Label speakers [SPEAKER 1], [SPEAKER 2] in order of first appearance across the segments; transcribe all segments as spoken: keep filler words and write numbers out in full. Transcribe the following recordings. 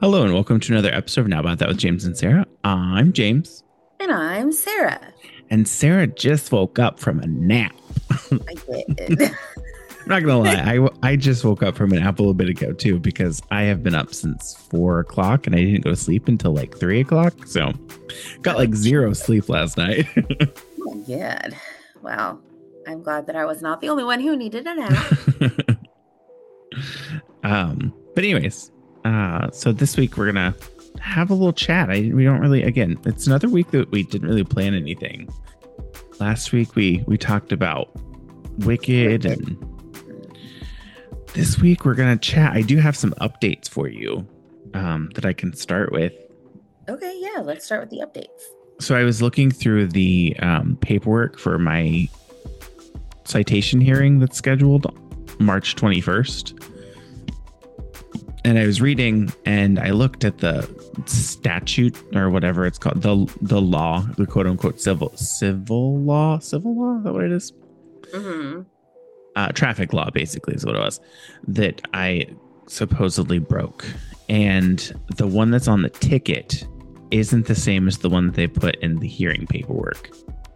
[SPEAKER 1] Hello and welcome to another episode of Now About That with James and Sarah. I'm James.
[SPEAKER 2] And I'm Sarah.
[SPEAKER 1] And Sarah just woke up from a nap.
[SPEAKER 2] I did.
[SPEAKER 1] I'm not gonna lie, I, I just woke up from a nap a little bit ago too, because I have been up since four o'clock and I didn't go to sleep until like three o'clock. So got like zero sleep last night.
[SPEAKER 2] Oh my God. Wow. I'm glad that I was not the only one who needed a nap.
[SPEAKER 1] um, but anyways, uh, so this week we're gonna have a little chat. I we don't really again, it's another week that we didn't really plan anything. Last week we we talked about Wicked, and this week we're gonna chat. I do have some updates for you um, that I can start with.
[SPEAKER 2] Okay, yeah, let's start with the updates.
[SPEAKER 1] So I was looking through the um, paperwork for my citation hearing that's scheduled March twenty-first. And I was reading and I looked at the statute or whatever it's called, the the law, the quote unquote civil civil law, civil law, is that what it is?
[SPEAKER 2] Mm-hmm.
[SPEAKER 1] Uh, traffic law, basically, is what it was, that I supposedly broke. And the one that's on the ticket isn't the same as the one that they put in the hearing paperwork.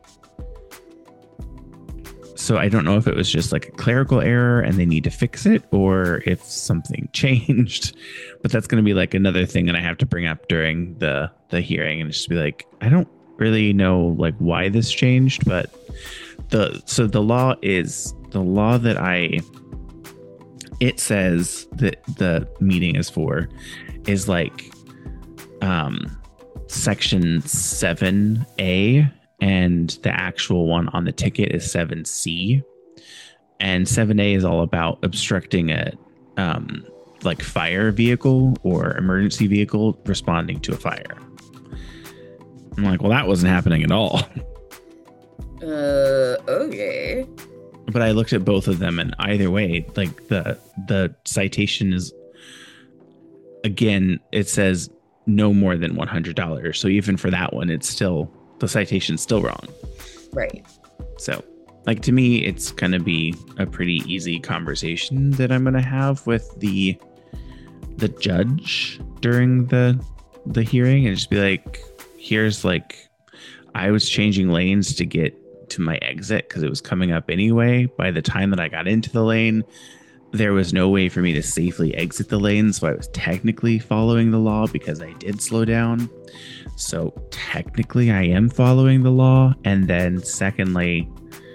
[SPEAKER 1] So I don't know if it was just like a clerical error and they need to fix it, or if something changed. But that's going to be like another thing that I have to bring up during the the hearing, and just be like, I don't really know like why this changed, but the so the law is the law that I it says that the meeting is for is like um section seven A. And the actual one on the ticket is seven C. And seven A is all about obstructing a um, like fire vehicle or emergency vehicle responding to a fire. I'm like, well, that wasn't happening at all.
[SPEAKER 2] Uh, okay.
[SPEAKER 1] But I looked at both of them, and either way, like the the citation is, again, it says no more than one hundred dollars. So even for that one, it's still, the citation's still wrong.
[SPEAKER 2] Right.
[SPEAKER 1] So, like, to me, it's going to be a pretty easy conversation that I'm going to have with the the judge during the the hearing, and just be like, here's like, I was changing lanes to get to my exit because it was coming up anyway. By the time that I got into the lane, there was no way for me to safely exit the lane. So I was technically following the law because I did slow down. So technically I am following the law. And then secondly,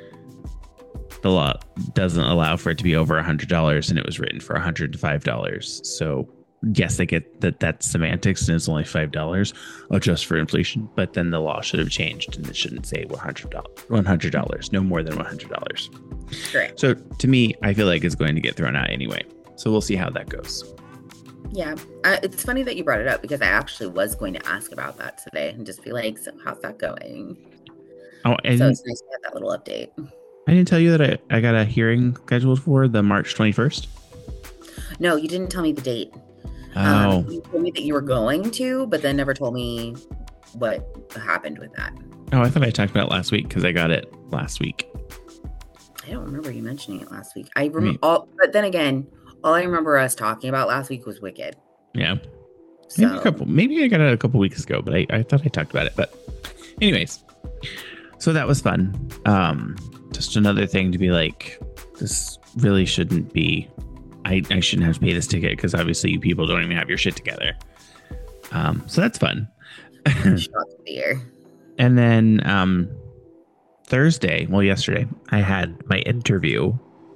[SPEAKER 1] the law doesn't allow for it to be over one hundred dollars, and it was written for one hundred five dollars. So yes, I get that that's semantics and it's only five dollars, adjust for inflation. But then the law should have changed, and it shouldn't say one hundred dollars, one hundred dollars, no more than one hundred dollars.
[SPEAKER 2] Correct.
[SPEAKER 1] So to me, I feel like it's going to get thrown out anyway. So we'll see how that goes.
[SPEAKER 2] Yeah. Uh, it's funny that you brought it up, because I actually was going to ask about that today and just be like, so how's that going?
[SPEAKER 1] Oh, and
[SPEAKER 2] So it's nice to have that little update.
[SPEAKER 1] I didn't tell you that I, I got a hearing scheduled for the March twenty-first.
[SPEAKER 2] No, you didn't tell me the date.
[SPEAKER 1] Oh,
[SPEAKER 2] Um, you told me that you were going to, but then never told me what happened with that.
[SPEAKER 1] oh, I thought I talked about it last week because I got it last week.
[SPEAKER 2] I don't remember you mentioning it last week. I remember,
[SPEAKER 1] Right.
[SPEAKER 2] all, but then again, all I remember us talking about last week was Wicked.
[SPEAKER 1] Yeah,
[SPEAKER 2] So,
[SPEAKER 1] maybe a couple. Maybe I got it a couple weeks ago, but I, I thought I talked about it. But anyways, so that was fun. Um, just another thing to be like, this really shouldn't be. I, I shouldn't have to pay this ticket because obviously you people don't even have your shit together. Um, so that's fun.
[SPEAKER 2] shock of the year.
[SPEAKER 1] And then um, Thursday, well, yesterday, I had my interview,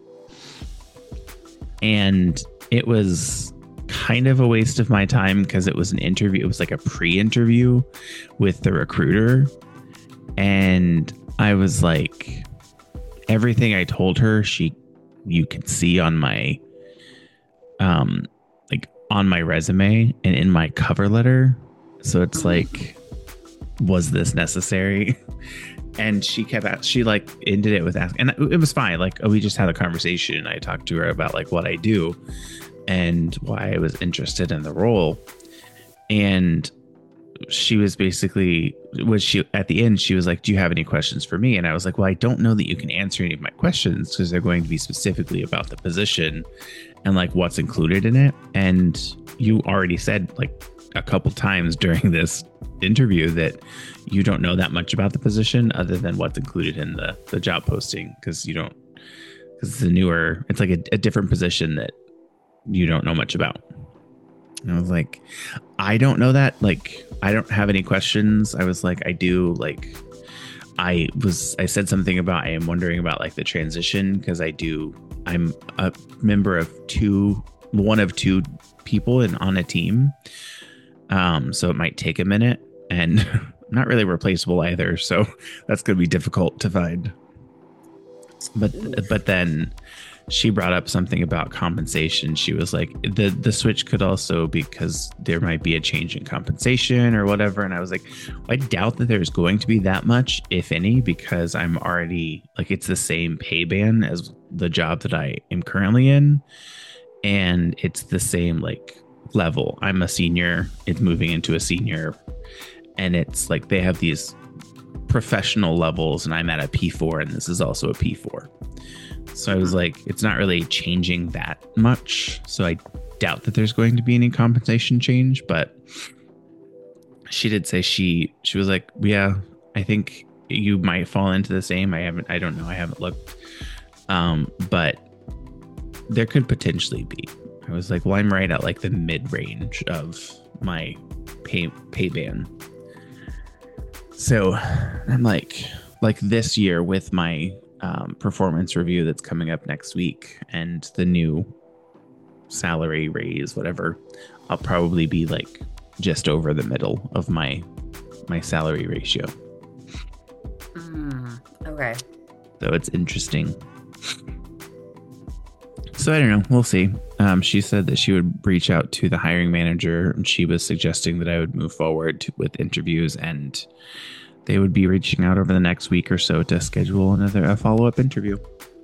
[SPEAKER 1] and it was kind of a waste of my time because it was an interview. It was like a pre-interview with the recruiter. And I was like, everything I told her, she, you could see on my, um, like on my resume and in my cover letter. So it's like, was this necessary? And she kept at, she like ended it with asking, and it was fine. Like, oh, we just had a conversation, and I talked to her about like what I do and why I was interested in the role. And she was basically, was she at the end, she was like, do you have any questions for me? And I was like, well, I don't know that you can answer any of my questions because they're going to be specifically about the position and like what's included in it. And you already said like a couple times during this interview that you don't know that much about the position other than what's included in the, the job posting, because you don't, because it's a newer, it's like a, a different position that you don't know much about. And I was like, I don't know that. Like, I don't have any questions. I was like, I do. Like, I was, I said something about, I am wondering about like the transition, because I do, I'm a member of two, one of two people in on a team. Um, so it might take a minute, and I'm not really replaceable either. So that's going to be difficult to find. But, but then she brought up something about compensation. She was like, the, the switch could also be because there might be a change in compensation or whatever. And I was like, I doubt that there's going to be that much, if any, because I'm already like, it's the same pay band as the job that I am currently in. And it's the same like level. I'm a senior, it's moving into a senior, and it's like, they have these professional levels, and I'm at a P four, and this is also a P four. So I was like, it's not really changing that much. So I doubt that there's going to be any compensation change. But she did say she she was like, yeah, I think you might fall into the same. I haven't, I don't know. I haven't looked. Um, but there could potentially be. I was like, well, I'm right at like the mid range of my pay pay band. So I'm like, like this year with my um, performance review that's coming up next week and the new salary raise, whatever, I'll probably be like just over the middle of my my salary ratio.
[SPEAKER 2] Mm, okay.
[SPEAKER 1] So it's interesting. So I don't know. We'll see. Um, she said that she would reach out to the hiring manager, and she was suggesting that I would move forward to, with interviews, and they would be reaching out over the next week or so to schedule another a follow-up interview.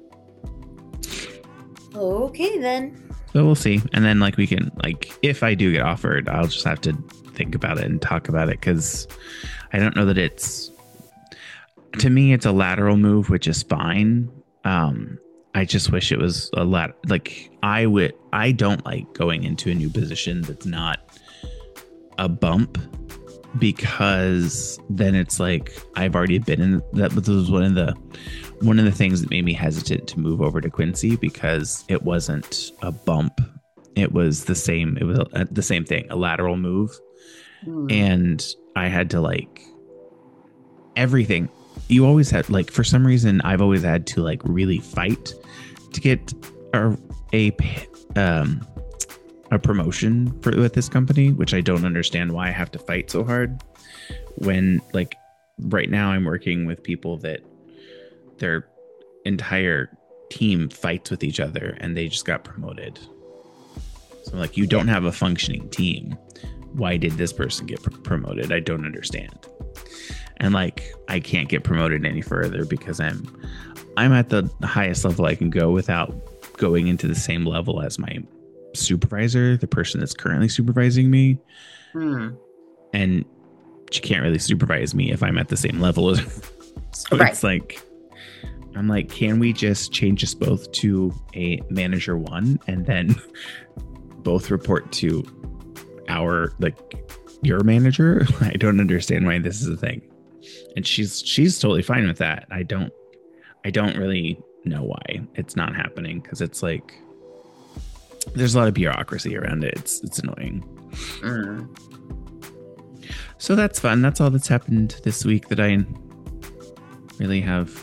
[SPEAKER 2] Okay, then.
[SPEAKER 1] So we'll see. And then like we can, like, if I do get offered, I'll just have to think about it and talk about it, because I don't know that it's, to me, it's a lateral move, which is fine. Um, I just wish it was a lot. Like I would, I don't like going into a new position that's not a bump, because then it's like I've already been in that. This was one of the one of the things that made me hesitant to move over to Quincy, because it wasn't a bump. It was the same. It was a, the same thing, a lateral move, mm. and I had to like everything. You always had like, for some reason, I've always had to like really fight to get a, a um a promotion for with this company, which I don't understand why I have to fight so hard when like right now I'm working with people that their entire team fights with each other and they just got promoted. So like, you don't have a functioning team. Why did this person get pr- promoted? I don't understand. And like, I can't get promoted any further because I'm, I'm at the highest level I can go without going into the same level as my supervisor, the person that's currently supervising me. Hmm. And she can't really supervise me if I'm at the same level as her. So right. It's like, I'm like, can we just change us both to a manager one and then both report to our, like, your manager? I don't understand why this is a thing. And she's she's totally fine with that. I don't I don't really know why it's not happening, because it's like there's a lot of bureaucracy around it. It's it's annoying. Mm. So that's fun. That's all that's happened this week that I really have.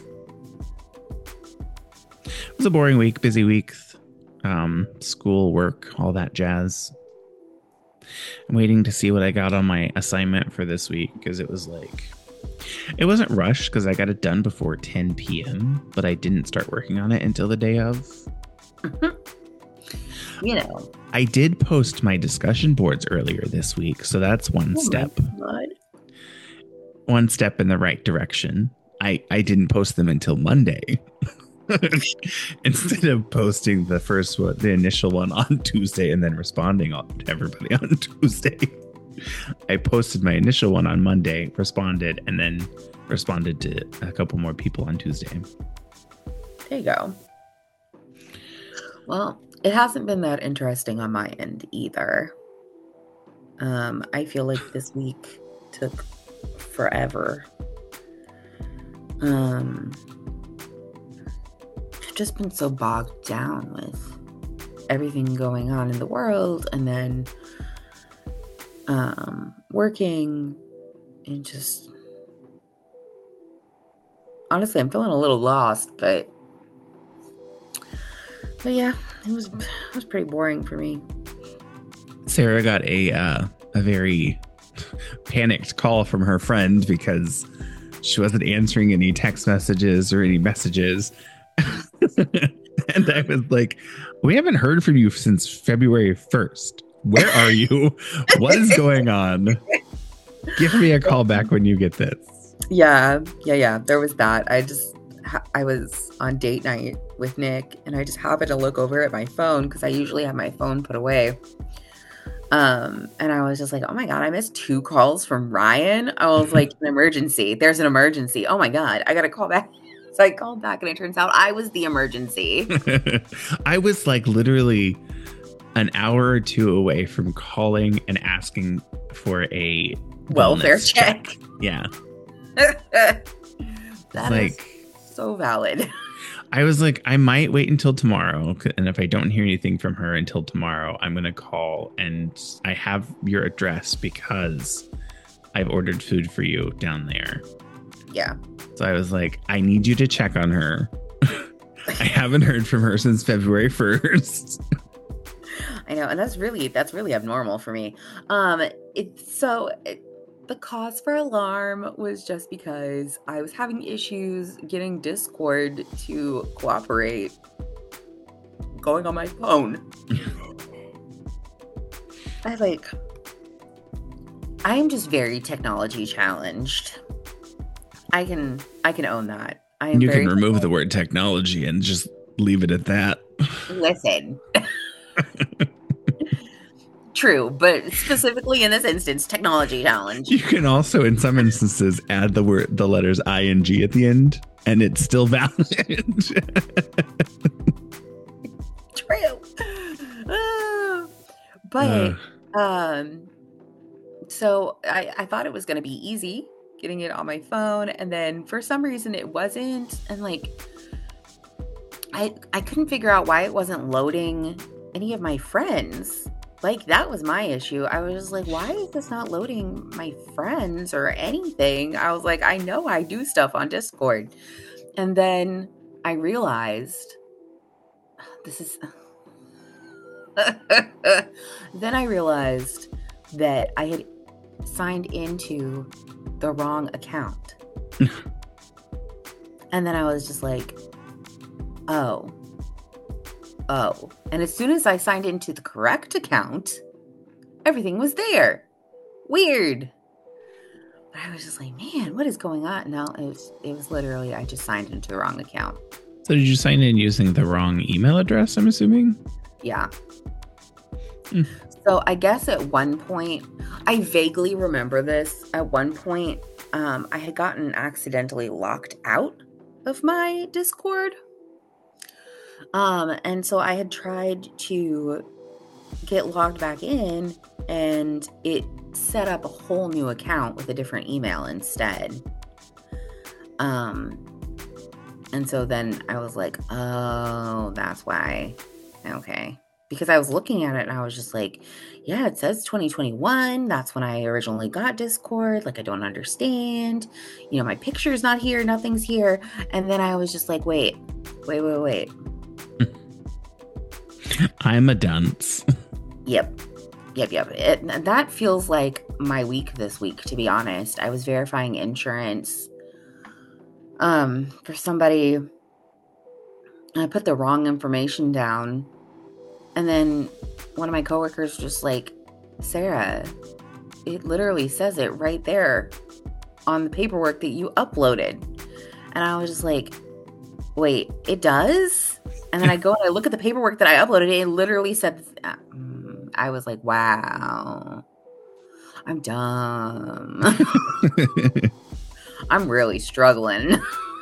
[SPEAKER 1] It was a boring week, busy week, um, school, work, all that jazz. I'm waiting to see what I got on my assignment for this week, because it was like, it wasn't rushed because I got it done before ten p.m., but I didn't start working on it until the day of.
[SPEAKER 2] You know,
[SPEAKER 1] I did post my discussion boards earlier this week, so that's one oh step. One step in the right direction. I, I didn't post them until Monday. Instead of posting the first one, the initial one on Tuesday and then responding to everybody on Tuesday, I posted my initial one on Monday, responded, and then responded to a couple more people on Tuesday.
[SPEAKER 2] There you go. Well, it hasn't been that interesting on my end either. Um, I feel like this week took forever. Um, I've just been so bogged down with everything going on in the world, and then um, working, and just honestly, I'm feeling a little lost, but but yeah, it was it was pretty boring for me.
[SPEAKER 1] Sarah got a uh, a very panicked call from her friend because she wasn't answering any text messages or any messages. And I was like, we haven't heard from you since February first. Where are you? What is going on? Give me a call back when you get this.
[SPEAKER 2] Yeah, yeah, yeah. There was that. I just, I was on date night with Nick, and I just happened to look over at my phone because I usually have my phone put away. Um, and I was just like, oh my God, I missed two calls from Ryan. I was like, an emergency. There's an emergency. Oh my God, I got to call back. So I called back, and it turns out I was the emergency.
[SPEAKER 1] I was like literally an hour or two away from calling and asking for a
[SPEAKER 2] welfare check. check.
[SPEAKER 1] Yeah.
[SPEAKER 2] That
[SPEAKER 1] like,
[SPEAKER 2] is so valid.
[SPEAKER 1] I was like, I might wait until tomorrow. And if I don't hear anything from her until tomorrow, I'm going to call. And I have your address because I've ordered food for you down there.
[SPEAKER 2] Yeah.
[SPEAKER 1] So I was like, I need you to check on her. I haven't heard from her since February first.
[SPEAKER 2] I know. And that's really, that's really abnormal for me. Um, it, so it, the cause for alarm was just because I was having issues getting Discord to cooperate going on my phone. I like, I am just very technology challenged. I can, I can own that. I am
[SPEAKER 1] you
[SPEAKER 2] very
[SPEAKER 1] can remove the word technology and just leave it at that.
[SPEAKER 2] Listen. True, but specifically in this instance, technology challenge.
[SPEAKER 1] You can also, in some instances, add the word, the letters I and G at the end, and it's still valid.
[SPEAKER 2] True. Uh, but, uh. um, so I, I thought it was going to be easy getting it on my phone, and then for some reason it wasn't, and like, I I couldn't figure out why it wasn't loading any of my friends. Like, that was my issue. I was just like, why is this not loading my friends or anything? I was like, I know I do stuff on Discord. And then I realized this is... then I realized that I had signed into the wrong account. And then I was just like, oh. Oh, and as soon as I signed into the correct account, everything was there. Weird. But I was just like, man, what is going on? No, it was, it was literally, I just signed into the wrong account.
[SPEAKER 1] So did you sign in using the wrong email address, I'm assuming?
[SPEAKER 2] Yeah.
[SPEAKER 1] Mm.
[SPEAKER 2] So I guess at one point, I vaguely remember this. At one point, um, I had gotten accidentally locked out of my Discord. Um, and so I had tried to get logged back in, and it set up a whole new account with a different email instead. Um, and so then I was like, oh, that's why. Okay. Because I was looking at it and I was just like, yeah, it says twenty twenty-one. That's when I originally got Discord. Like, I don't understand. You know, my picture's not here. Nothing's here. And then I was just like, wait, wait, wait, wait.
[SPEAKER 1] I'm a dunce.
[SPEAKER 2] Yep. Yep, yep. It, that feels like my week this week, to be honest. I was verifying insurance um, for somebody. I put the wrong information down. And then one of my coworkers just like, Sarah, it literally says it right there on the paperwork that you uploaded. And I was just like, wait, it does? And then I go and I look at the paperwork that I uploaded, and it literally said, I was like, wow, I'm dumb. I'm really struggling.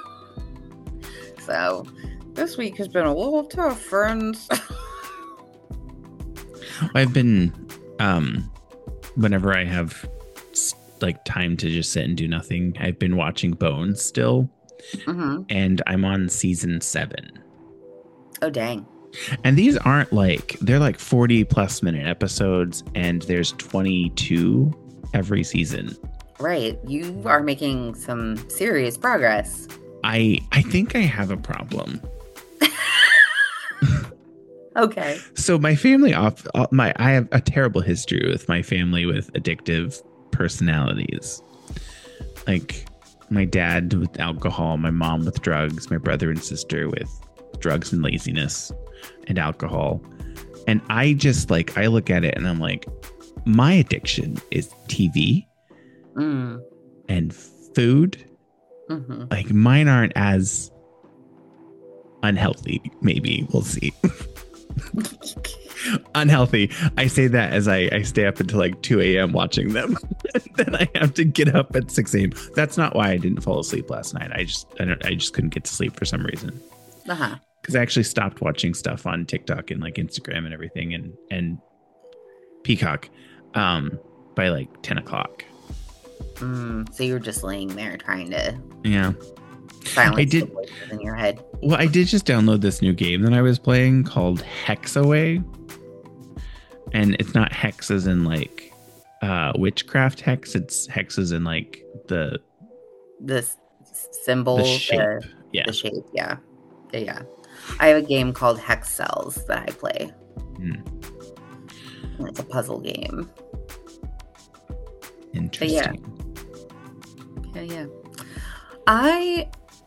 [SPEAKER 2] So this week has been a little tough, friends.
[SPEAKER 1] I've been um, whenever I have like time to just sit and do nothing, I've been watching Bones still,
[SPEAKER 2] Mm-hmm.
[SPEAKER 1] and I'm on season seven.
[SPEAKER 2] Oh, dang.
[SPEAKER 1] And these aren't like, they're like forty plus minute episodes, and there's twenty-two every season.
[SPEAKER 2] Right. You are making some serious progress.
[SPEAKER 1] I I think I have a problem.
[SPEAKER 2] Okay.
[SPEAKER 1] So my family off my I have a terrible history with my family with addictive personalities. Like my dad with alcohol, my mom with drugs, my brother and sister with drugs and laziness and alcohol. And I just like I look at it and I'm like, my addiction is T V
[SPEAKER 2] Mm.
[SPEAKER 1] and food.
[SPEAKER 2] Mm-hmm.
[SPEAKER 1] Like mine aren't as unhealthy. Maybe we'll see. Unhealthy. I say that as I, I stay up until like two a.m. watching them. Then I have to get up at six a.m. That's not why I didn't fall asleep last night. I just I don't I just couldn't get to sleep for some reason.
[SPEAKER 2] Uh-huh.
[SPEAKER 1] Because I actually stopped watching stuff on TikTok and like Instagram and everything and and Peacock um by like ten o'clock.
[SPEAKER 2] Mm, so you were just laying there trying to
[SPEAKER 1] Yeah.
[SPEAKER 2] silence
[SPEAKER 1] I did-
[SPEAKER 2] the voices in your head.
[SPEAKER 1] Well, I did just download this new game that I was playing called Hexaway. And it's not hex as in like uh, witchcraft hex. It's hex as in like the,
[SPEAKER 2] This symbol,
[SPEAKER 1] the shape.
[SPEAKER 2] the,
[SPEAKER 1] Yeah.
[SPEAKER 2] the shape, yeah. Yeah, yeah. I have a game called Hex Cells that I play.
[SPEAKER 1] Hmm.
[SPEAKER 2] And it's a puzzle game.
[SPEAKER 1] Interesting.
[SPEAKER 2] Yeah, yeah. I,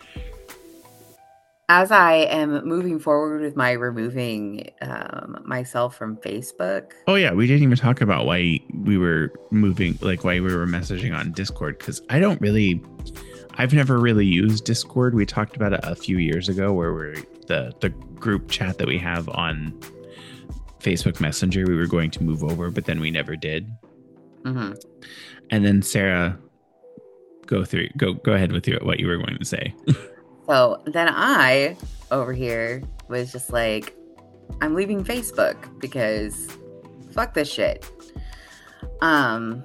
[SPEAKER 2] as I am moving forward with my removing um, myself from Facebook.
[SPEAKER 1] Oh, yeah. We didn't even talk about why we were moving, like why we were messaging on Discord. Because I don't really, I've never really used Discord. We talked about it a few years ago where we're the, the group chat that we have on Facebook Messenger. We were going to move over, but then we never did.
[SPEAKER 2] Mm-hmm.
[SPEAKER 1] And then Sarah, go through, go, go ahead with your, what you were going to say.
[SPEAKER 2] So then I, over here, was just like, I'm leaving Facebook because fuck this shit. Um,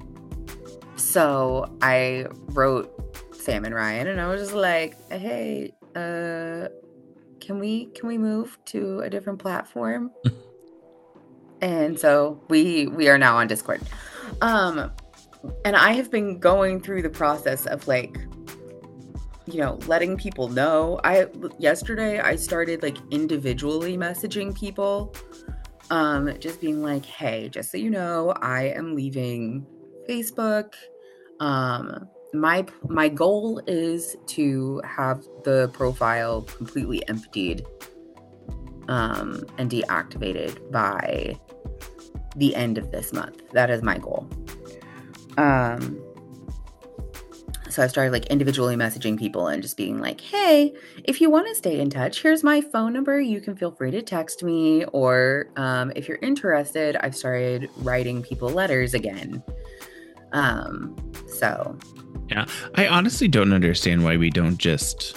[SPEAKER 2] so I wrote Sam and Ryan and I was just like, hey, uh, can we, can we move to a different platform? And so we, we are now on Discord. Um, and I have been going through the process of like, you know, letting people know. I yesterday I started like individually messaging people, um, just being like, hey, just so you know, I am leaving Facebook. Um, my my goal is to have the profile completely emptied, um, and deactivated by the end of this month. That is my goal. Um. So I started like individually messaging people and just being like, hey, if you want to stay in touch, here's my phone number. You can feel free to text me. Or um, if you're interested, I've started writing people letters again. Um, so.
[SPEAKER 1] Yeah. I honestly don't understand why we don't just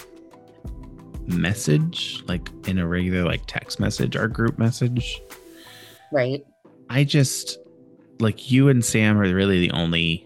[SPEAKER 1] message like in a regular like text message, our group message.
[SPEAKER 2] Right.
[SPEAKER 1] I just like you and Sam are really the only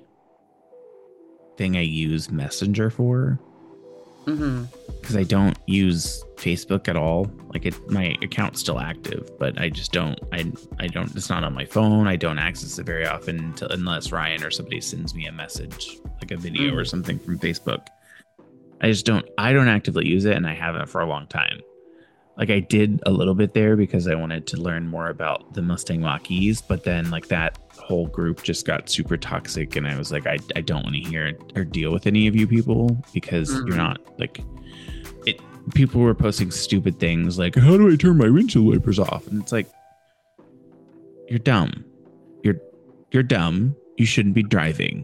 [SPEAKER 1] thing I use Messenger for, because
[SPEAKER 2] mm-hmm.
[SPEAKER 1] I don't use Facebook at all. Like it, my account's still active, but I just don't. I I don't. It's not on my phone. I don't access it very often until, unless Ryan or somebody sends me a message, like a video mm-hmm. or something from Facebook. I just don't. I don't actively use it, and I haven't for a long time. Like I did a little bit there because I wanted to learn more about the Mustang Mach-E's, but then like that whole group just got super toxic, and I was like, I, I don't want to hear or deal with any of you people because mm-hmm. you're not like it. People were posting stupid things like, how do I turn my windshield wipers off? And it's like, you're dumb. You're you're dumb. You shouldn't be driving.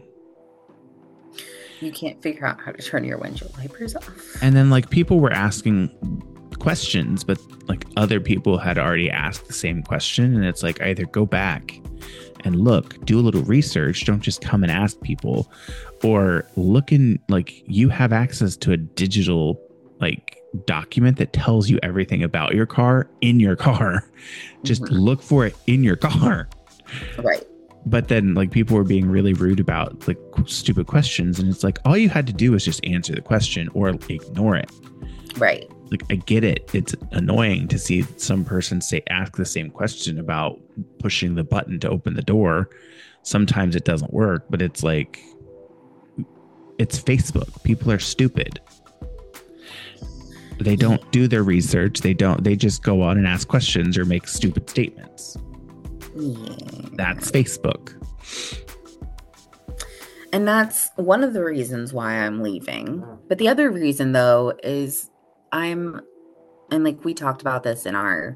[SPEAKER 2] You can't figure out how to turn your windshield wipers off.
[SPEAKER 1] And then like people were asking questions, but like other people had already asked the same question, and it's like either go back and look, do a little research, don't just come and ask people, or look in like you have access to a digital like document that tells you everything about your car in your car. Just mm-hmm. look for it in your car.
[SPEAKER 2] Right.
[SPEAKER 1] but then like people were being really rude about like stupid questions, and it's like all you had to do was just answer the question or ignore it.
[SPEAKER 2] Right.
[SPEAKER 1] Like, I get it. It's annoying to see some person say ask the same question about pushing the button to open the door. Sometimes it doesn't work, but it's like, it's Facebook. People are stupid. They don't do their research. They don't. They just go on and ask questions or make stupid statements.
[SPEAKER 2] Yeah.
[SPEAKER 1] That's Facebook.
[SPEAKER 2] And that's one of the reasons why I'm leaving. But the other reason, though, is I'm, and like we talked about this in our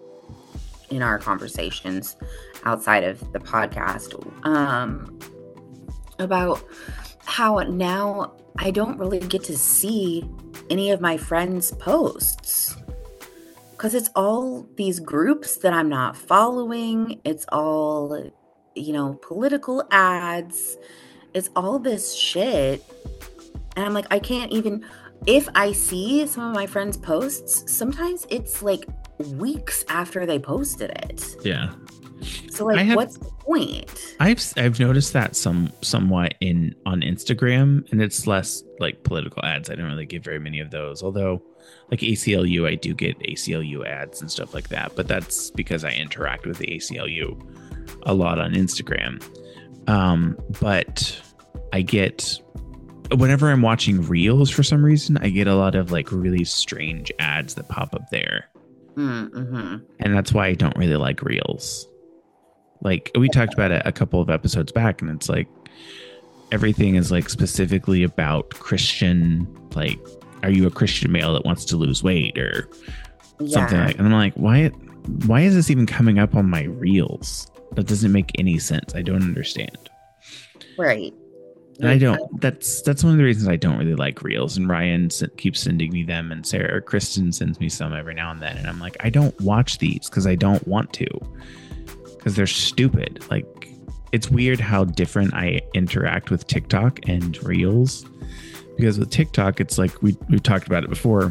[SPEAKER 2] in our conversations outside of the podcast, um, about how now I don't really get to see any of my friends' posts. Because it's all these groups that I'm not following. It's all, you know, political ads. It's all this shit. And I'm like, I can't even, if I see some of my friends' posts, sometimes it's like weeks after they posted it.
[SPEAKER 1] Yeah.
[SPEAKER 2] So like,
[SPEAKER 1] have,
[SPEAKER 2] what's the point?
[SPEAKER 1] I've I've noticed that some somewhat in on Instagram, and it's less like political ads. I don't really get very many of those, although like A C L U, I do get A C L U ads and stuff like that. But that's because I interact with the A C L U a lot on Instagram. Um, but I get, whenever I'm watching reels for some reason, I get a lot of like really strange ads that pop up there.
[SPEAKER 2] Mm-hmm.
[SPEAKER 1] And that's why I don't really like reels. Like we talked about it a couple of episodes back, and it's like everything is like specifically about Christian, like, are you a Christian male that wants to lose weight or
[SPEAKER 2] Yeah.
[SPEAKER 1] something like, and I'm like, why, why is this even coming up on my reels? That doesn't make any sense. I don't understand.
[SPEAKER 2] Right.
[SPEAKER 1] And I don't, that's, that's one of the reasons I don't really like reels. And Ryan s- keeps sending me them, and Sarah or Kristen sends me some every now and then. And I'm like, I don't watch these because I don't want to, because they're stupid. Like, it's weird how different I interact with TikTok and reels, because with TikTok, it's like we, we've talked about it before.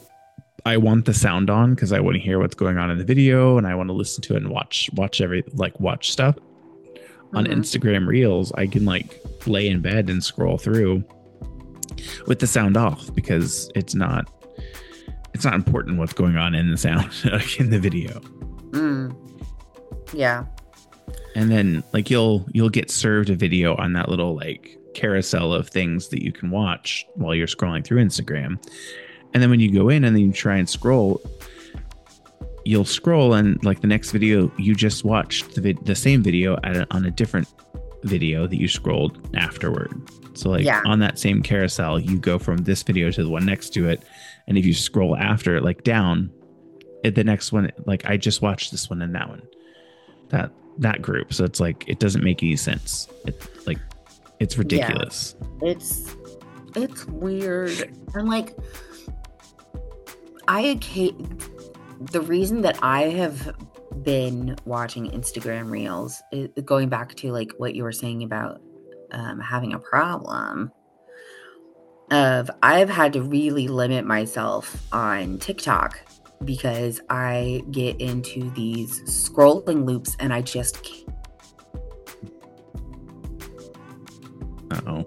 [SPEAKER 1] I want the sound on because I want to hear what's going on in the video, and I want to listen to it and watch, watch every, like watch stuff. On
[SPEAKER 2] Mhm.
[SPEAKER 1] Instagram Reels, I can like lay in bed and scroll through with the sound off, because it's not it's not important what's going on in the sound in the video.
[SPEAKER 2] Mm. Yeah.
[SPEAKER 1] And then like you'll you'll get served a video on that little like carousel of things that you can watch while you're scrolling through Instagram. And then when you go in and then you try and scroll, you'll scroll, and like the next video you just watched the vid- the same video at a, on a different video that you scrolled afterward. So like
[SPEAKER 2] Yeah.
[SPEAKER 1] on that same carousel, you go from this video to the one next to it, and if you scroll after, like down, at the next one, like I just watched this one and that one, that that group. So it's like it doesn't make any sense. It like it's ridiculous.
[SPEAKER 2] It's it's weird. And like I occa- the reason that I have been watching Instagram Reels is going back to like what you were saying about um, having a problem of I've had to really limit myself on TikTok because I get into these scrolling loops and I just can't.
[SPEAKER 1] Uh-oh.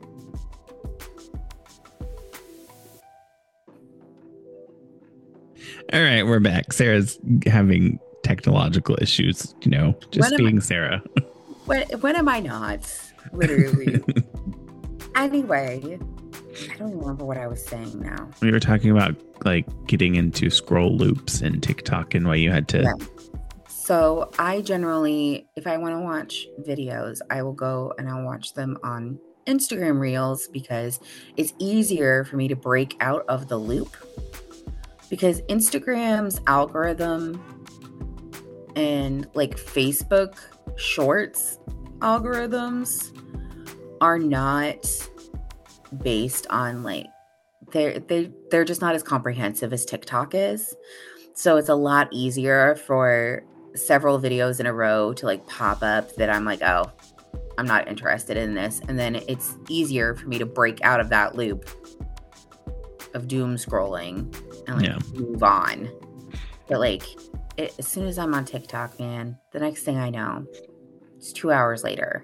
[SPEAKER 1] All right, we're back. Sarah's having technological issues, you know, just
[SPEAKER 2] When am
[SPEAKER 1] being
[SPEAKER 2] I-
[SPEAKER 1] Sarah.
[SPEAKER 2] When, when am I not? Literally. Anyway, I don't remember what I was saying now.
[SPEAKER 1] We were talking about like getting into scroll loops in TikTok and why you had to.
[SPEAKER 2] Yeah. So I generally, if I want to watch videos, I will go and I'll watch them on Instagram Reels because it's easier for me to break out of the loop. Because Instagram's algorithm and like Facebook Shorts algorithms are not based on like they're they they're just not as comprehensive as TikTok is. So it's a lot easier for several videos in a row to like pop up that I'm like, oh, I'm not interested in this. And then it's easier for me to break out of that loop of doom scrolling and like
[SPEAKER 1] Yeah.
[SPEAKER 2] move on. But like it, as soon as I'm on TikTok, man, the next thing I know, It's two hours later.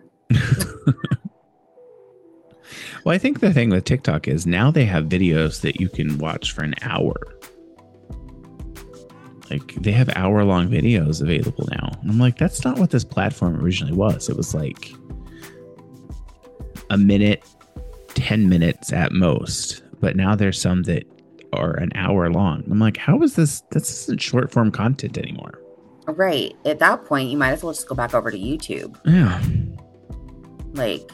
[SPEAKER 1] Well, I think the thing with TikTok is now they have videos that you can watch for an hour. Like they have hour long videos available now. And I'm like, that's not what this platform originally was. It was like a minute, ten minutes at most. But now there's some that are an hour long. I'm like, how is this? This isn't short form content anymore.
[SPEAKER 2] Right. At that point, you might as well just go back over to YouTube.
[SPEAKER 1] Yeah.
[SPEAKER 2] Like,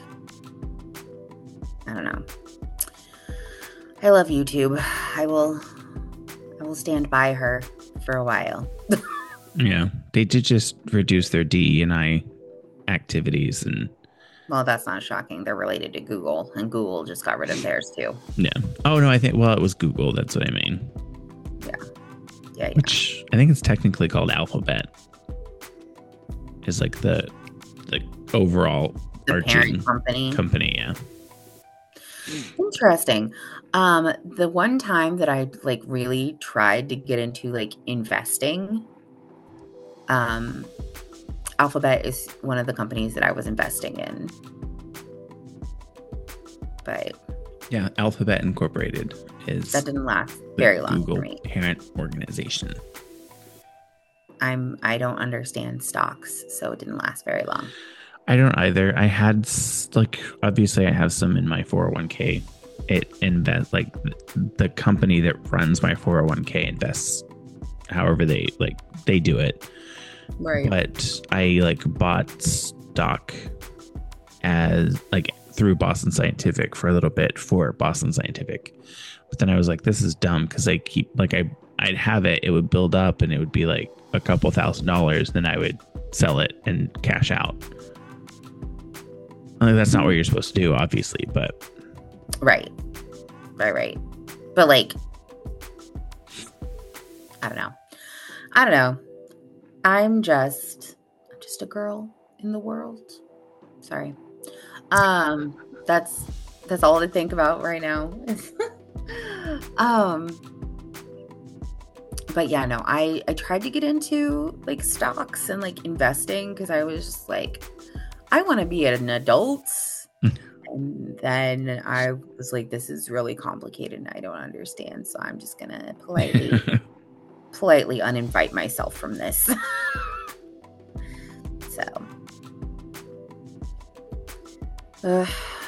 [SPEAKER 2] I don't know. I love YouTube. I will I will stand by her for a while.
[SPEAKER 1] Yeah. They did just reduce their D E and I activities, and
[SPEAKER 2] well, that's not shocking. They're related to Google, and Google just got rid of theirs too.
[SPEAKER 1] Yeah. Oh no, I think well it was Google, that's what I mean.
[SPEAKER 2] Yeah. Yeah, yeah.
[SPEAKER 1] Which I think it's technically called Alphabet. Is like the the overall
[SPEAKER 2] the
[SPEAKER 1] arching
[SPEAKER 2] parent company.
[SPEAKER 1] Company, yeah.
[SPEAKER 2] Interesting. Um, the one time that I like really tried to get into like investing, um, Alphabet is one of the companies that I was investing in. But
[SPEAKER 1] yeah, Alphabet Incorporated is
[SPEAKER 2] that didn't last very long
[SPEAKER 1] Google
[SPEAKER 2] for me.
[SPEAKER 1] Parent organization.
[SPEAKER 2] I'm I don't understand stocks, so it didn't last very long.
[SPEAKER 1] I don't either. I had like obviously I have some in my four oh one k. It invest like the company that runs my four oh one k invests however they like they do it.
[SPEAKER 2] Right.
[SPEAKER 1] But I like bought stock as like through Boston Scientific for a little bit for Boston Scientific. But then I was like, this is dumb because I keep like I I'd have it, it would build up and it would be like a couple thousand dollars. Then I would sell it and cash out. Like, that's not what you're supposed to do, obviously, but
[SPEAKER 2] right, right, right. But like, I don't know. I don't know. I'm just, I'm just a girl in the world. Sorry. Um, that's that's all I think about right now. um, but yeah, no. I I tried to get into like stocks and like investing because I was just like, I want to be an adult. And then I was like, this is really complicated and I don't understand. So I'm just going to politely, politely uninvite myself from this. So. Uh,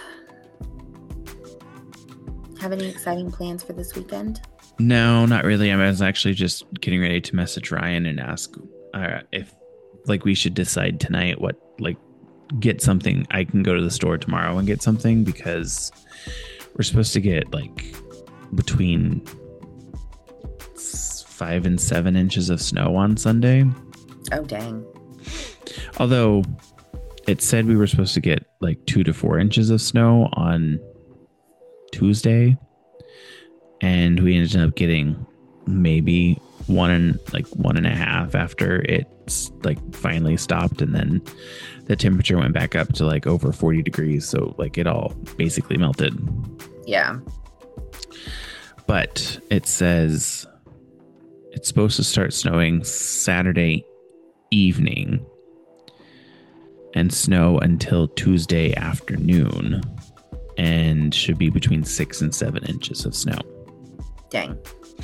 [SPEAKER 2] have any exciting plans for this weekend?
[SPEAKER 1] No, not really. I was actually just getting ready to message Ryan and ask uh, if like we should decide tonight what like get something. I can go to the store tomorrow and get something because we're supposed to get like between five and seven inches of snow on Sunday.
[SPEAKER 2] Oh, dang.
[SPEAKER 1] Although it said we were supposed to get like two to four inches of snow on Tuesday, and we ended up getting maybe one and like one and a half after it's like finally stopped, and then the temperature went back up to like over forty degrees, so like it all basically melted.
[SPEAKER 2] Yeah.
[SPEAKER 1] But it says it's supposed to start snowing Saturday evening and snow until Tuesday afternoon, and should be between six and seven inches of snow.
[SPEAKER 2] Dang.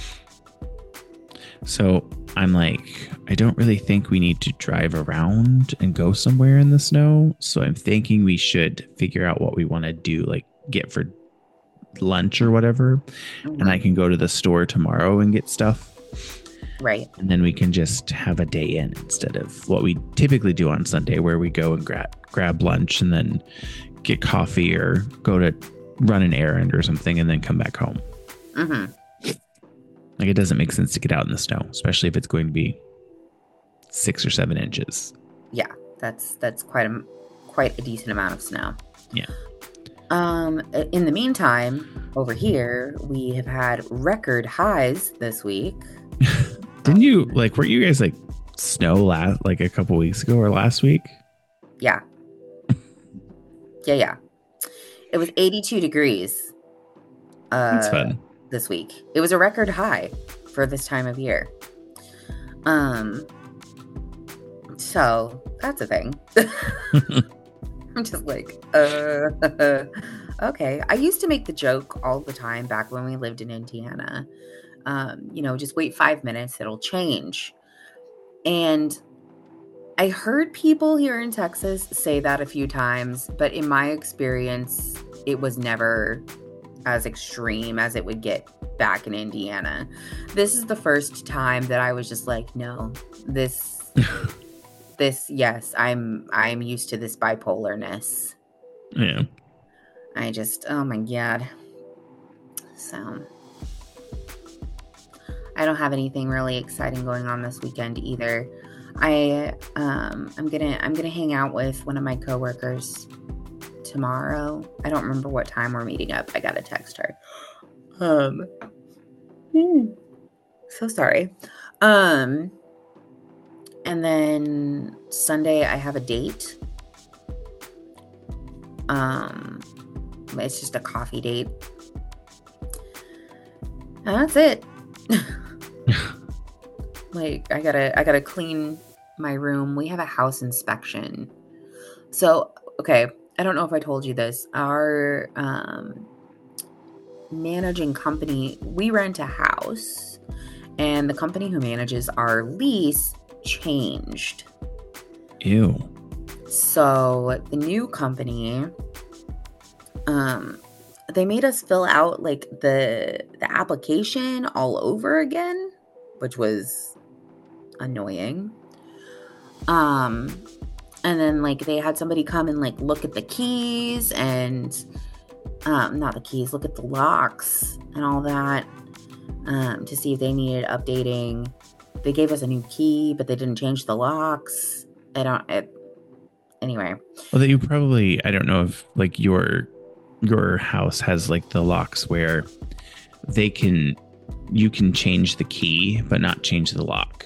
[SPEAKER 1] So I'm like, I don't really think we need to drive around and go somewhere in the snow. So I'm thinking we should figure out what we want to do, like get for lunch or whatever. Mm-hmm. And I can go to the store tomorrow and get stuff.
[SPEAKER 2] Right.
[SPEAKER 1] And then we can just have a day in instead of what we typically do on Sunday, where we go and grab grab lunch and then get coffee or go to run an errand or something and then come back home.
[SPEAKER 2] Mm-hmm.
[SPEAKER 1] Like it doesn't make sense to get out in the snow, especially if it's going to be six or seven inches.
[SPEAKER 2] Yeah, that's that's quite a quite a decent amount of snow.
[SPEAKER 1] Yeah.
[SPEAKER 2] Um. In the meantime, over here we have had record highs this week.
[SPEAKER 1] Didn't you like? Were you guys like snow last like a couple weeks ago or last week?
[SPEAKER 2] Yeah. yeah, yeah. It was eighty-two degrees. Uh,
[SPEAKER 1] That's fun.
[SPEAKER 2] This week. It was a record high for this time of year. Um, So that's a thing. I'm just like, uh, okay. I used to make the joke all the time back when we lived in Indiana. Um, you know, just wait five minutes, it'll change. And I heard people here in Texas say that a few times, but in my experience, it was never as extreme as it would get back in Indiana. This is the first time that I was just like, no, this, this, yes, I'm, I'm used to this bipolarness.
[SPEAKER 1] Yeah.
[SPEAKER 2] I just, oh my God. So I don't have anything really exciting going on this weekend either. I, um, I'm gonna, I'm gonna hang out with one of my coworkers tomorrow. I don't remember what time we're meeting up. I gotta text her. Um, so sorry. Um, and then Sunday I have a date. Um, it's just a coffee date. And that's it. Like, I gotta, I gotta clean my room. We have a house inspection. So, okay. I don't know if I told you this. Our, um, managing company, we rent a house, and the company who manages our lease changed.
[SPEAKER 1] Ew.
[SPEAKER 2] So the new company, um, they made us fill out like the the application all over again, which was annoying. Um, and then like they had somebody come and like look at the keys and um, not the keys, look at the locks and all that, um, to see if they needed updating. They gave us a new key, but they didn't change the locks. I don't. It, anyway.
[SPEAKER 1] Well, that you probably. I don't know if like your your house has like the locks where they can you can change the key but not change the lock.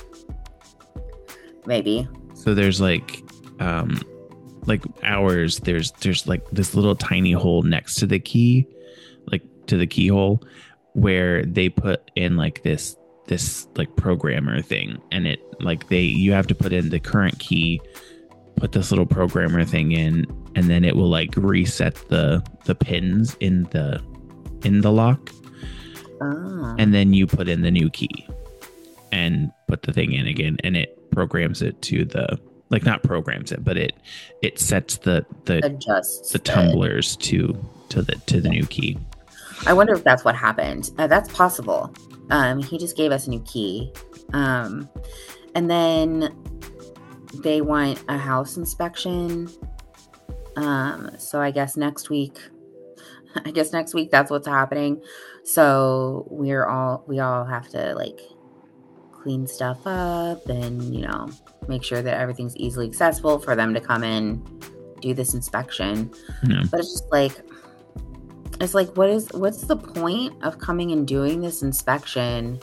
[SPEAKER 2] Maybe.
[SPEAKER 1] So there's like um like ours there's there's like this little tiny hole next to the key, like to the keyhole, where they put in like this this like programmer thing, and it like they you have to put in the current key, put this little programmer thing in, and then it will like reset the the pins in the in the lock.
[SPEAKER 2] Oh.
[SPEAKER 1] And then you put in the new key and put the thing in again, and it programs it to the like not programs it, but it it sets the the
[SPEAKER 2] adjusts
[SPEAKER 1] the tumblers to to the to the new key.
[SPEAKER 2] I wonder if that's what happened. Uh, that's possible. Um, he just gave us a new key, um, and then they want a house inspection. Um, so I guess next week, I guess next week that's what's happening. So we're all we all have to like clean stuff up and, you know, make sure that everything's easily accessible for them to come in, do this inspection.
[SPEAKER 1] Yeah.
[SPEAKER 2] But it's just like, it's like, what is, what's the point of coming and doing this inspection?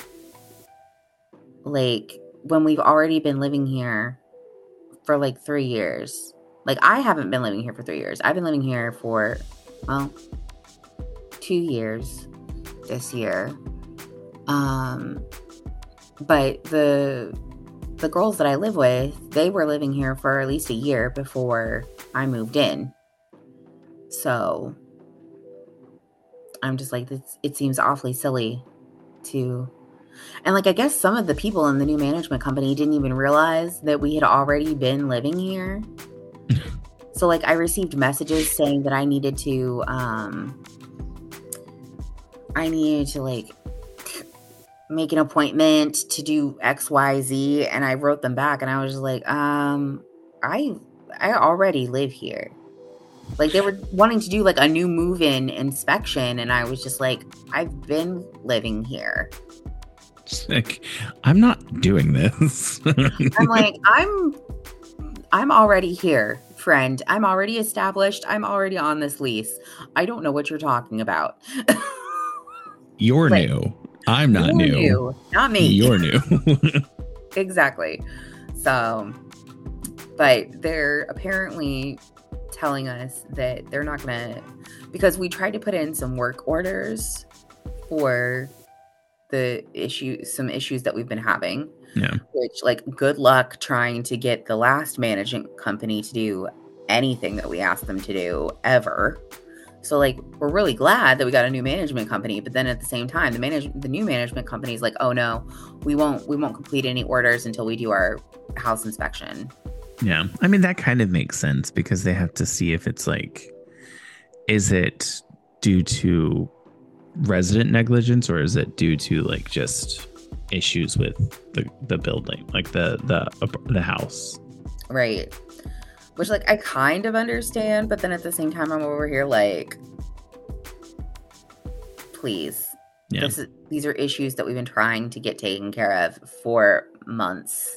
[SPEAKER 2] Like when we've already been living here for like three years. Like I haven't been living here for three years. I've been living here for, well, two years this year. Um, but the the girls that I live with, they were living here for at least a year before I moved in. So I'm just like, it's, it seems awfully silly to, and like, I guess some of the people in the new management company didn't even realize that we had already been living here. So like I received messages saying that I needed to, um, I needed to like make an appointment to do X, Y, Z. And I wrote them back and I was just like, um, I, I already live here. Like they were wanting to do like a new move-in inspection. And I was just like, I've been living here.
[SPEAKER 1] Like, I'm not doing this.
[SPEAKER 2] I'm like, I'm, I'm already here, friend. I'm already established. I'm already on this lease. I don't know what you're talking about.
[SPEAKER 1] You're
[SPEAKER 2] like,
[SPEAKER 1] new. I'm not new.
[SPEAKER 2] new. Not me.
[SPEAKER 1] You're new.
[SPEAKER 2] Exactly. So, but they're apparently telling us that they're not going to, because we tried to put in some work orders for the issue, some issues that we've been having.
[SPEAKER 1] Yeah.
[SPEAKER 2] Which, like, good luck trying to get the last management company to do anything that we asked them to do ever. So, like, we're really glad that we got a new management company, but then at the same time, the manage the new management company is like, oh no, we won't we won't complete any orders until we do our house inspection.
[SPEAKER 1] Yeah. I mean, that kind of makes sense because they have to see if it's like, is it due to resident negligence or is it due to like just issues with the, the building, like the, the, the house.
[SPEAKER 2] Right. Which, like, I kind of understand, but then at the same time, I'm over here like, please. Yeah. This is, these are issues that we've been trying to get taken care of for months.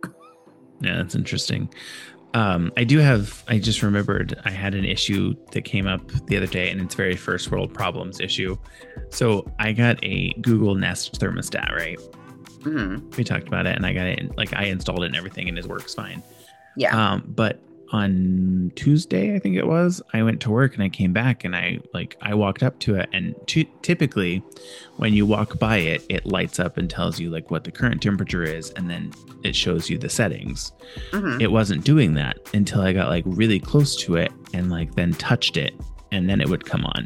[SPEAKER 1] Yeah, that's interesting. Um, I do have, I just remembered I had an issue that came up the other day and it's very first world problems issue. So I got a Google Nest thermostat, right?
[SPEAKER 2] Mm-hmm.
[SPEAKER 1] We talked about it and I got it, like I installed it and everything and it works fine.
[SPEAKER 2] Yeah.
[SPEAKER 1] Um, but on Tuesday, I think it was, I went to work and I came back and I like, I walked up to it and t- typically when you walk by it, it lights up and tells you like what the current temperature is. And then it shows you the settings. Mm-hmm. It wasn't doing that until I got like really close to it and like then touched it and then it would come on.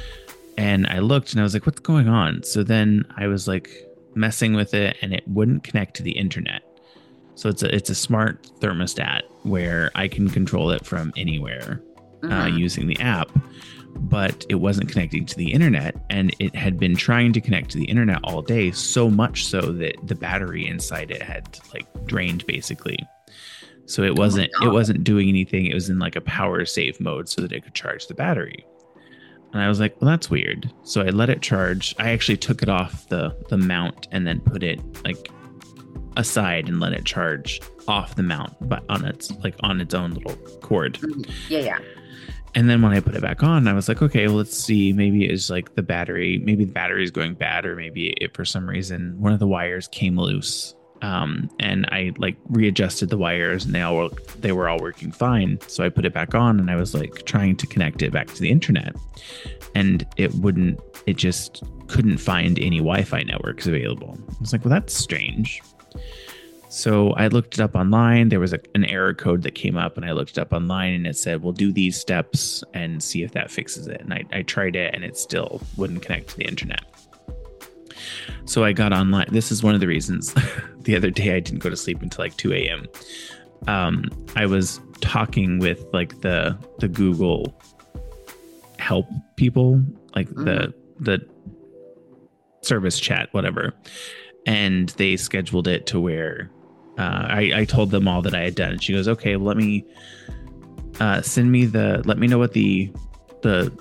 [SPEAKER 1] And I looked and I was like, what's going on? So then I was like messing with it and it wouldn't connect to the internet. So it's a it's a smart thermostat where I can control it from anywhere mm-hmm. uh, using the app, but it wasn't connecting to the internet, and it had been trying to connect to the internet all day, so much so that the battery inside it had like drained basically. So it wasn't oh it wasn't doing anything. It was in like a power save mode so that it could charge the battery. And I was like, well, that's weird. So I let it charge. I actually took it off the the mount and then put it like aside and let it charge off the mount, but on its like on its own little cord.
[SPEAKER 2] Yeah, yeah.
[SPEAKER 1] And then when I put it back on, I was like, okay, well, let's see. Maybe it's like the battery. Maybe the battery is going bad, or maybe it for some reason one of the wires came loose. Um, and I like readjusted the wires, and they all worked, they were all working fine. So I put it back on, and I was like trying to connect it back to the internet, and it wouldn't. It just couldn't find any Wi-Fi networks available. I was like, well, that's strange. So I looked it up online. There was a, an error code that came up and I looked it up online and it said, well, do these steps and see if that fixes it. And I, I tried it and it still wouldn't connect to the internet. So I got online. This is one of the reasons the other day I didn't go to sleep until like two a.m. Um, I was talking with like the, the Google help people, like mm-hmm. the, the service chat, whatever. And they scheduled it to where uh, I, I told them all that I had done. And she goes, okay, well, let me uh, send me the, let me know what the, the,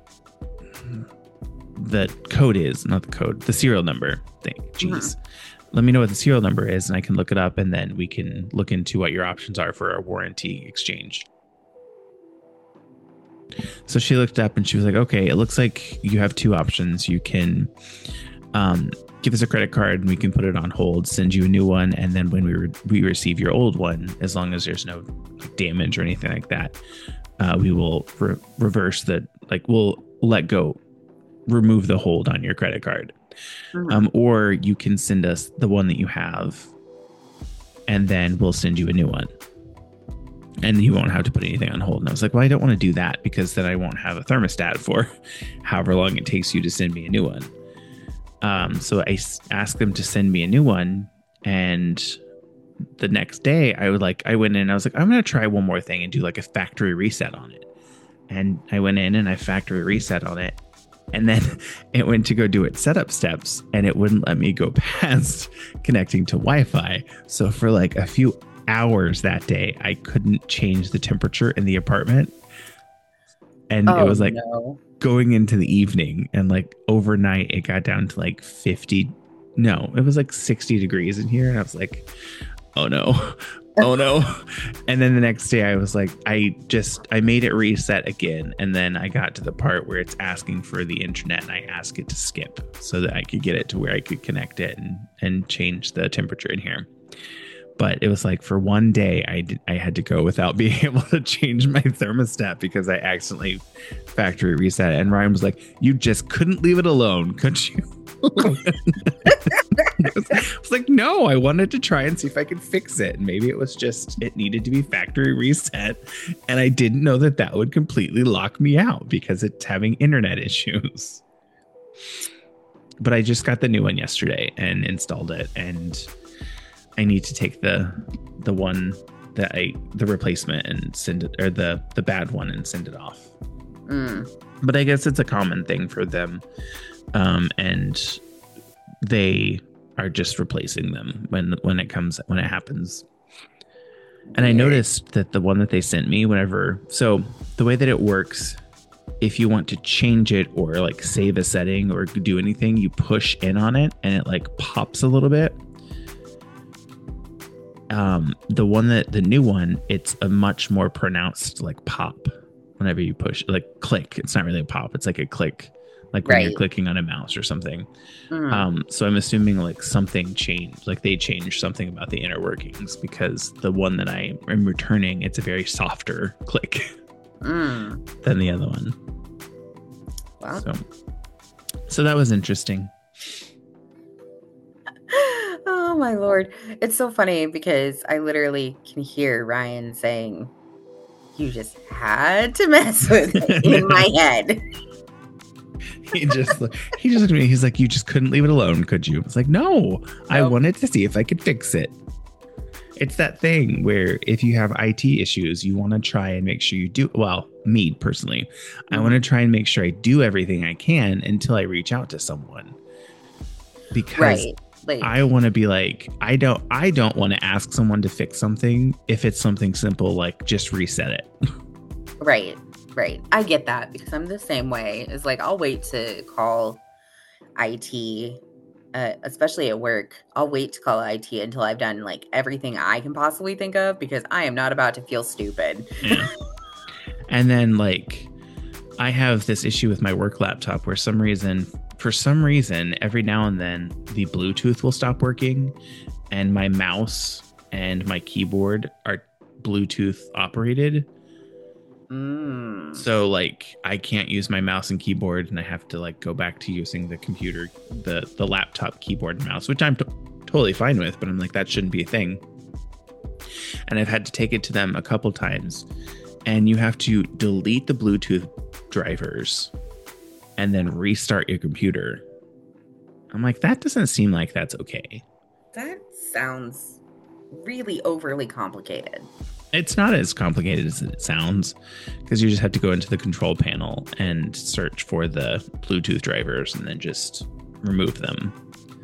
[SPEAKER 1] the code is, not the code, the serial number thing. Jeez. Mm-hmm. Let me know what the serial number is and I can look it up and then we can look into what your options are for a warranty exchange. So she looked up and she was like, okay, it looks like you have two options. You can, um, give us a credit card and we can put it on hold, send you a new one. And then when we re- we receive your old one, as long as there's no damage or anything like that, uh, we will re- reverse the, like we'll let go, remove the hold on your credit card. Mm-hmm. Um, or you can send us the one that you have and then we'll send you a new one. And you won't have to put anything on hold. And I was like, well, I don't want to do that because then I won't have a thermostat for however long it takes you to send me a new one. Um, so I asked them to send me a new one. And the next day I would like, I went in and I was like, I'm going to try one more thing and do like a factory reset on it. And I went in and I factory reset on it. And then it went to go do its setup steps and it wouldn't let me go past connecting to Wi-Fi. So for like a few hours that day, I couldn't change the temperature in the apartment. And oh, it was like no. going into the evening and like overnight, it got down to like fifty. No, it was like sixty degrees in here. And I was like, oh no, oh no. And then the next day I was like, I just, I made it reset again. And then I got to the part where it's asking for the internet and I asked it to skip so that I could get it to where I could connect it and, and change the temperature in here. But it was like for one day, I did, I had to go without being able to change my thermostat because I accidentally factory reset it. And Ryan was like, "You just couldn't leave it alone, could you?" I was like, "No, I wanted to try and see if I could fix it. And maybe it was just it needed to be factory reset, and I didn't know that that would completely lock me out because it's having internet issues." But I just got the new one yesterday and installed it, and I need to take the the one that I the replacement and send it, or the the bad one, and send it off.
[SPEAKER 2] Mm.
[SPEAKER 1] But I guess it's a common thing for them, um, and they are just replacing them when when it comes when it happens. And I noticed that the one that they sent me, whenever so the way that it works, if you want to change it or like save a setting or do anything, you push in on it and it like pops a little bit. Um, the one that the new one, it's a much more pronounced like pop whenever you push, like click. It's not really a pop. It's like a click, like when
[SPEAKER 2] Right.
[SPEAKER 1] you're clicking on a mouse or something.
[SPEAKER 2] Mm.
[SPEAKER 1] Um, so I'm assuming like something changed, like they changed something about the inner workings, because the one that I am returning, it's a very softer click
[SPEAKER 2] Mm.
[SPEAKER 1] than the other one.
[SPEAKER 2] Well,
[SPEAKER 1] So, so that was interesting.
[SPEAKER 2] oh my Lord. It's so funny because I literally can hear Ryan saying, "You just had to mess with it," in my head.
[SPEAKER 1] He just he just looked at me. He's like, "You just couldn't leave it alone, could you?" It's like, no, I
[SPEAKER 2] Nope.
[SPEAKER 1] wanted to see if I could fix it. It's that thing where if you have I T issues, you want to try and make sure you do. Well, me personally, I want to try and make sure I do everything I can until I reach out to someone, because
[SPEAKER 2] Right. Like,
[SPEAKER 1] I want to be like, I don't, I don't want to ask someone to fix something if it's something simple like just reset it.
[SPEAKER 2] right. Right. I get that because I'm the same way. It's like I'll wait to call I T, uh, especially at work. I'll wait to call I T until I've done like everything I can possibly think of because I am not about to feel stupid.
[SPEAKER 1] Yeah. And then like I have this issue with my work laptop where some reason, for some reason, every now and then the Bluetooth will stop working and my mouse and my keyboard are Bluetooth operated.
[SPEAKER 2] Mm.
[SPEAKER 1] So like I can't use my mouse and keyboard, and I have to like go back to using the computer, the the laptop keyboard and mouse, which I'm t- totally fine with, but I'm like, that shouldn't be a thing. And I've had to take it to them a couple times, and you have to delete the Bluetooth drivers and then restart your computer. I'm like, that doesn't seem like that's okay.
[SPEAKER 2] That sounds really overly complicated.
[SPEAKER 1] It's not as complicated as it sounds, because you just have to go into the control panel and search for the Bluetooth drivers and then just remove them.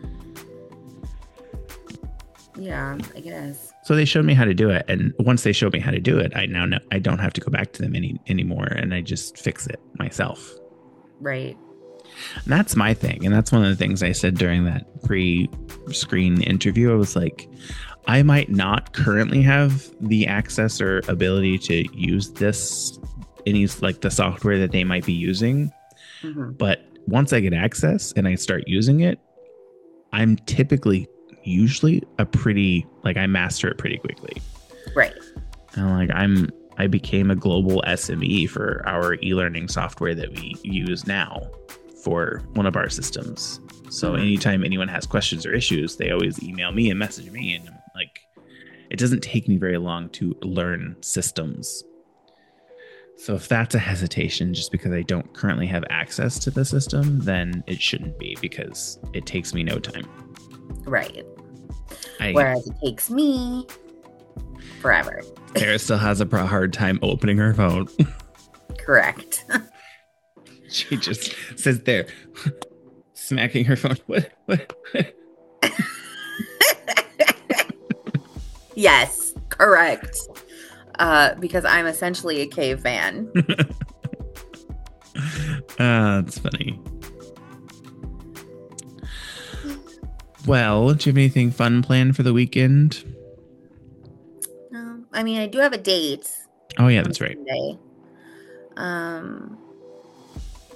[SPEAKER 2] Yeah, I guess.
[SPEAKER 1] So they showed me how to do it, and once they showed me how to do it, I now know I don't have to go back to them any anymore, and I just fix it myself.
[SPEAKER 2] Right.
[SPEAKER 1] And that's my thing, and that's one of the things I said during that pre-screen interview. I was like, I might not currently have the access or ability to use this, any like the software that they might be using,
[SPEAKER 2] Mm-hmm.
[SPEAKER 1] but once I get access and I start using it, I'm typically usually a pretty like I master it pretty quickly.
[SPEAKER 2] Right.
[SPEAKER 1] And like I'm I became a global S M E for our e-learning software that we use now for one of our systems. So
[SPEAKER 2] Mhm.
[SPEAKER 1] anytime anyone has questions or issues, they always email me and message me, and like it doesn't take me very long to learn systems. So if that's a hesitation just because I don't currently have access to the system, then it shouldn't be, because it takes me no time.
[SPEAKER 2] Right.
[SPEAKER 1] I,
[SPEAKER 2] Whereas it takes me forever.
[SPEAKER 1] Sarah still has a pro- hard time opening her phone.
[SPEAKER 2] Correct.
[SPEAKER 1] She just sits there smacking her phone. What? What?
[SPEAKER 2] Yes, correct. Uh, because I'm essentially a caveman.
[SPEAKER 1] Ah, that's funny. Well, do you have anything fun planned for the weekend?
[SPEAKER 2] No, I mean, I do have a date.
[SPEAKER 1] Oh yeah, that's right.
[SPEAKER 2] Sunday. Um,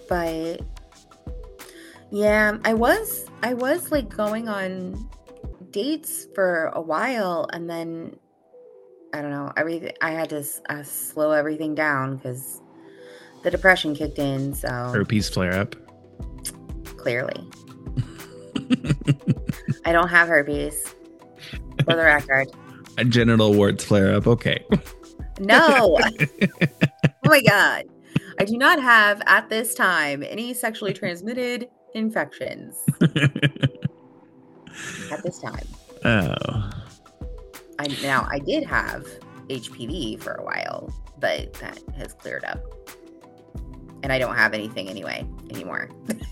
[SPEAKER 2] but yeah, I was I was like going on dates for a while, and then I don't know, everything I had to uh, slow everything down because the depression kicked in. So
[SPEAKER 1] herpes flare up.
[SPEAKER 2] Clearly, I don't have herpes. For the record,
[SPEAKER 1] a genital warts flare up. Okay.
[SPEAKER 2] No. Oh my God. I do not have at this time any sexually transmitted infections. At this time.
[SPEAKER 1] Oh.
[SPEAKER 2] I now I did have H P V for a while, but that has cleared up. And I don't have anything anyway anymore.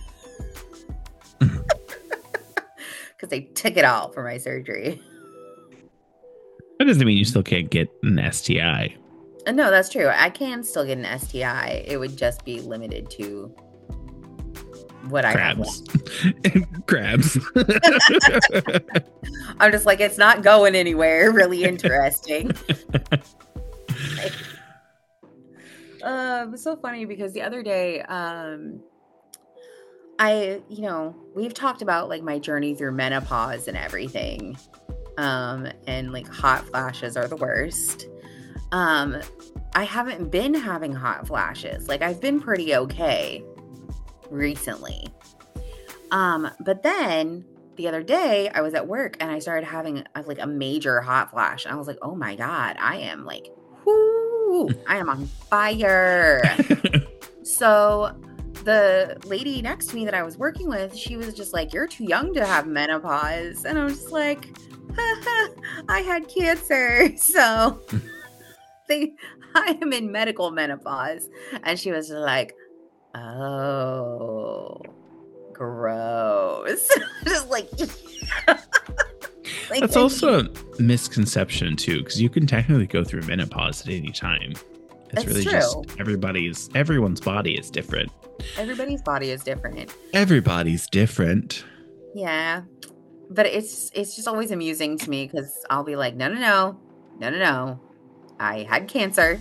[SPEAKER 2] Because they took it all for my surgery.
[SPEAKER 1] That doesn't mean you still can't get an S T I.
[SPEAKER 2] Uh, no, that's true. I can still get an S T I. It would just be limited to what
[SPEAKER 1] Crabs.
[SPEAKER 2] I have.
[SPEAKER 1] Crabs.
[SPEAKER 2] I'm just like, it's not going anywhere. Really interesting. Like, um, it's so funny because the other day, um, I, you know, we've talked about like my journey through menopause and everything. Um, and like hot flashes are the worst. Um, I haven't been having hot flashes. Like I've been pretty okay recently. Um, but then the other day I was at work and I started having a, like a major hot flash. And I was like, oh my God, I am like, whoo, I am on fire. So the lady next to me that I was working with, she was just like, you're too young to have menopause. And I was just like, I had cancer, so they, I am in medical menopause. And she was like, oh, gross. Just like, like
[SPEAKER 1] that's also a misconception too, because you can technically go through menopause at any time. It's
[SPEAKER 2] That's
[SPEAKER 1] really
[SPEAKER 2] true.
[SPEAKER 1] just everybody's, everyone's body is different.
[SPEAKER 2] Everybody's body is different.
[SPEAKER 1] Everybody's different.
[SPEAKER 2] Yeah. But it's it's just always amusing to me because I'll be like, no, no, no, no, no, no. I had cancer.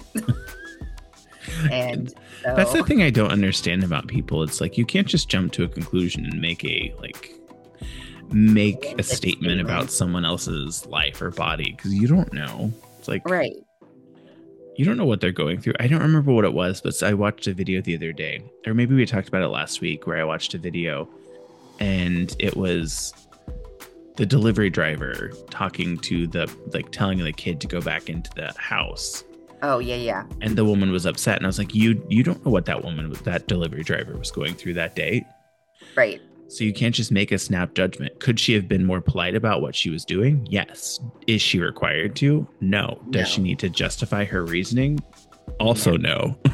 [SPEAKER 2] And so...
[SPEAKER 1] that's the thing I don't understand about people. It's like you can't just jump to a conclusion and make a like make a statement, statement about someone else's life or body because you don't know. It's like
[SPEAKER 2] right.
[SPEAKER 1] You don't know what they're going through. I don't remember what it was, but I watched a video the other day, or maybe we talked about it last week, where I watched a video and it was the delivery driver talking to the, like telling the kid to go back into the house.
[SPEAKER 2] Oh, yeah, yeah.
[SPEAKER 1] And the woman was upset. And I was like, you, you don't know what that woman, that delivery driver was going through that day.
[SPEAKER 2] Right.
[SPEAKER 1] So you can't just make a snap judgment. Could she have been more polite about what she was doing? Yes. Is she required to? No. Does
[SPEAKER 2] No.
[SPEAKER 1] she need to justify her reasoning? Also, no. no.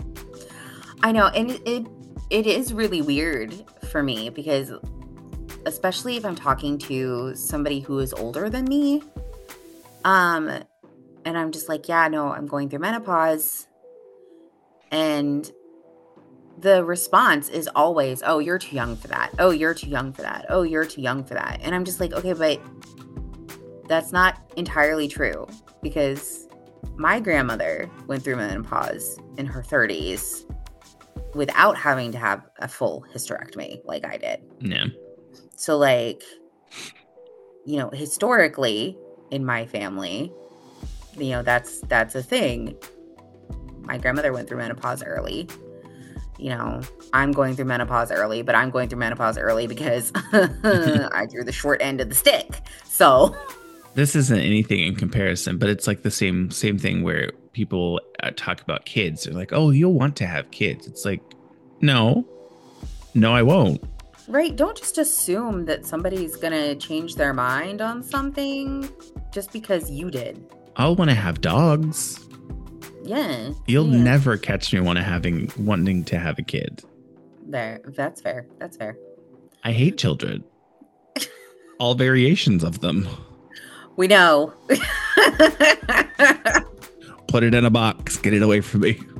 [SPEAKER 2] I know. And it, it it is really weird for me because especially if I'm talking to somebody who is older than me, um, and I'm just like, yeah, no, I'm going through menopause. And the response is always, oh, you're too young for that. Oh, you're too young for that. Oh, you're too young for that. And I'm just like, okay, but that's not entirely true because my grandmother went through menopause in her thirties without having to have a full hysterectomy like I did.
[SPEAKER 1] Yeah.
[SPEAKER 2] So like, you know, historically in my family, you know, that's, that's a thing. My grandmother went through menopause early. You know, I'm going through menopause early, but I'm going through menopause early because I threw the short end of the stick. So
[SPEAKER 1] this isn't anything in comparison, but it's like the same same thing where people uh, talk about kids. They're like, oh, you'll want to have kids. It's like, no, no, I won't.
[SPEAKER 2] Right. Don't just assume that somebody's going to change their mind on something just because you did.
[SPEAKER 1] I'll want to have dogs.
[SPEAKER 2] Yeah.
[SPEAKER 1] You'll
[SPEAKER 2] yeah.
[SPEAKER 1] never catch me wanting having wanting to have a kid.
[SPEAKER 2] There. That's fair. That's fair.
[SPEAKER 1] I hate children. All variations of them.
[SPEAKER 2] We know.
[SPEAKER 1] Put it in a box. Get it away from me.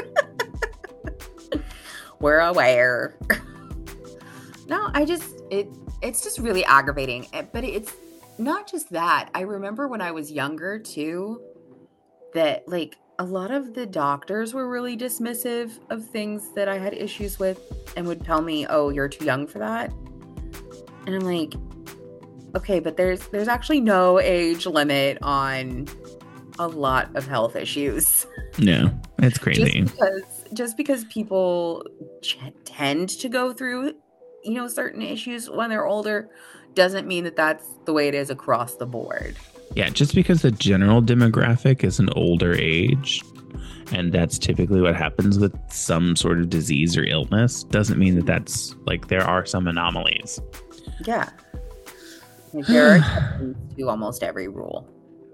[SPEAKER 2] We're aware. No, I just it it's just really aggravating. But it's not just that. I remember when I was younger too, that like a lot of the doctors were really dismissive of things that I had issues with and would tell me, oh, you're too young for that. And I'm like, Okay, but there's there's actually no age limit on a lot of health issues.
[SPEAKER 1] No, it's crazy.
[SPEAKER 2] Just because just because people ch- tend to go through, you know, certain issues when they're older doesn't mean that that's the way it is across the board.
[SPEAKER 1] Yeah, just because the general demographic is an older age, and that's typically what happens with some sort of disease or illness, doesn't mean that that's like there are some anomalies.
[SPEAKER 2] Yeah. Like, there are exceptions to almost every rule.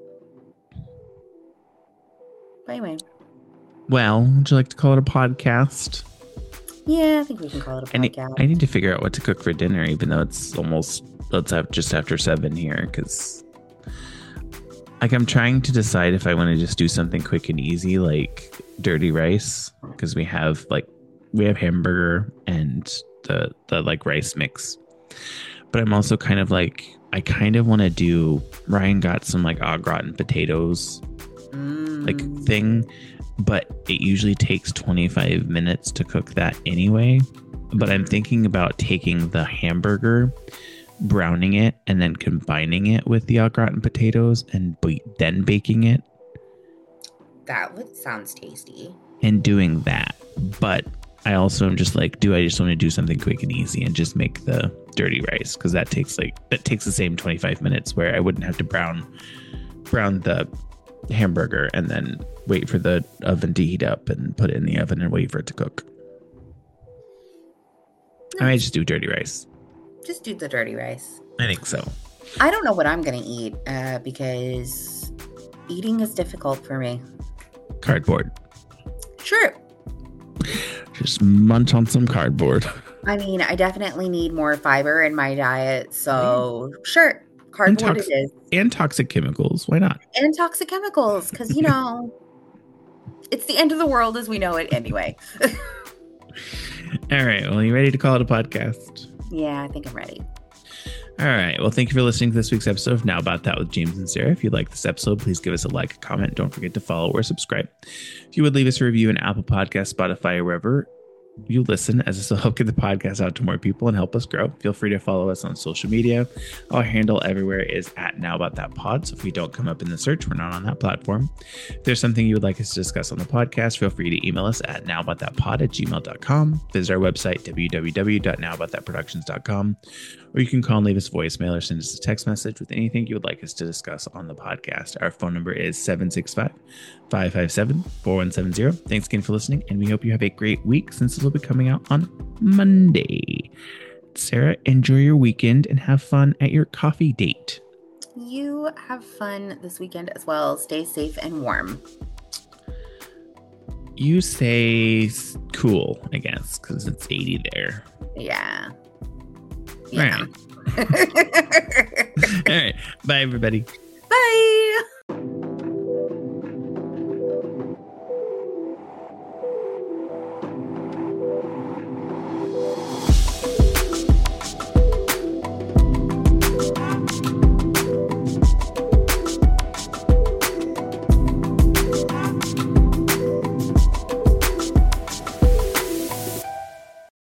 [SPEAKER 2] But anyway.
[SPEAKER 1] Well, would you like to call it a podcast?
[SPEAKER 2] Yeah, I think we can call it a
[SPEAKER 1] I need,
[SPEAKER 2] podcast.
[SPEAKER 1] I need to figure out what to cook for dinner, even though it's almost, let's have just after seven here, because like I'm trying to decide if I want to just do something quick and easy, like dirty rice, because we have like, we have hamburger and the, the like rice mix. But I'm also kind of like, I kind of want to do, Ryan got some like au gratin potatoes
[SPEAKER 2] mm.
[SPEAKER 1] like thing, but it usually takes twenty-five minutes to cook that anyway. But I'm thinking about taking the hamburger, browning it, and then combining it with the au gratin potatoes and b- then baking it.
[SPEAKER 2] That would, sounds tasty.
[SPEAKER 1] And doing that. But I also am just like, do I just want to do something quick and easy and just make the dirty rice? Because that takes like, that takes the same twenty-five minutes where I wouldn't have to brown, brown the hamburger and then wait for the oven to heat up and put it in the oven and wait for it to cook. Nice. I might just do dirty rice.
[SPEAKER 2] Just do the dirty rice.
[SPEAKER 1] I think so.
[SPEAKER 2] I don't know what I'm going to eat uh, because eating is difficult for me.
[SPEAKER 1] Cardboard.
[SPEAKER 2] Sure.
[SPEAKER 1] Just munch on some cardboard.
[SPEAKER 2] I mean, I definitely need more fiber in my diet. So, mm. sure. Cardboard
[SPEAKER 1] tox-
[SPEAKER 2] it is.
[SPEAKER 1] And toxic chemicals. Why not?
[SPEAKER 2] And toxic chemicals. Because, you know, it's the end of the world as we know it anyway.
[SPEAKER 1] All right. Well, you ready to call it a podcast?
[SPEAKER 2] Yeah, I think I'm ready.
[SPEAKER 1] All right. Well, thank you for listening to this week's episode of Now About That with James and Sarah. If you like this episode, please give us a like, a comment. Don't forget to follow or subscribe. If you would leave us a review in Apple Podcasts, Spotify, or wherever you listen, as this will help get the podcast out to more people and help us grow. Feel free to follow us on social media. Our handle everywhere is at Now About That Pod. So if we don't come up in the search, we're not on that platform. If there's something you would like us to discuss on the podcast, feel free to email us at nowaboutthatpod at gmail dot com. Visit our website, w w w dot now about that productions dot com. Or you can call and leave us a voicemail or send us a text message with anything you would like us to discuss on the podcast. Our phone number is seven six five, five five seven, four one seven zero. Thanks again for listening, and we hope you have a great week since this will be coming out on Monday. Sarah, enjoy your weekend and have fun at your coffee date.
[SPEAKER 2] You have fun this weekend as well. Stay safe and warm.
[SPEAKER 1] You say cool, I guess, because it's eighty there.
[SPEAKER 2] Yeah. Yeah.
[SPEAKER 1] All right. All right. Bye, everybody.